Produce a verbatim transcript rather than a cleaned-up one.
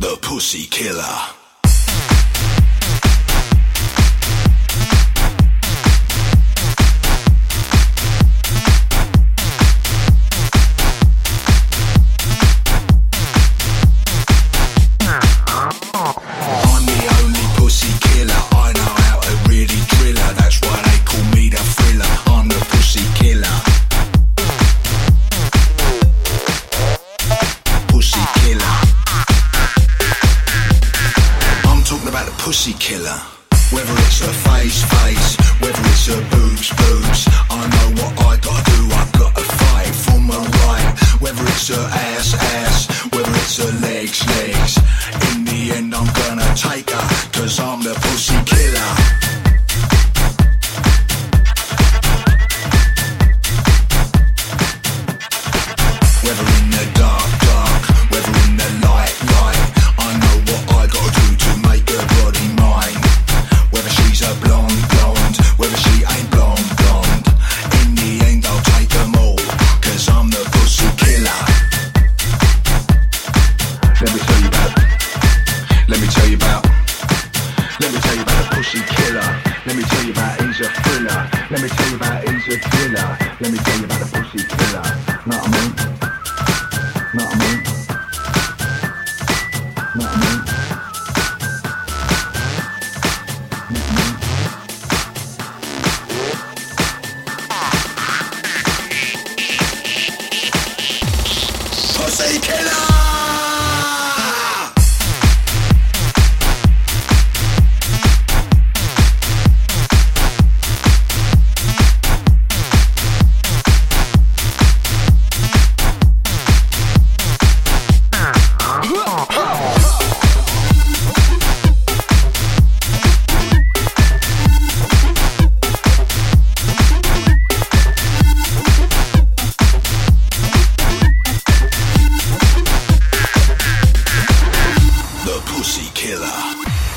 The Pussy Killer. Pussy killer. Whether it's a face, face, whether it's a boobs, boobs, I know what I gotta do, I've gotta fight for my right. Whether it's a ass, ass, whether it's a legs, legs, in the end I'm gonna take her, cause I'm the pussy killer. Whether in the dark, dark, whether in the light, light, I know what I gotta do to make her body mine. Whether she's a blonde, blonde, whether she ain't blonde, blonde, in the end I'll take them all, cause I'm the pussy killer. Let me tell you about, let me tell you about, let me tell you about the pussy killer. Let me tell you about he's a thriller. Let me tell you about he's a thriller. Let me tell you about the pussy killer. Know what I mean? Know what I mean? Know what I mean? Pussy killer! Pussy killer.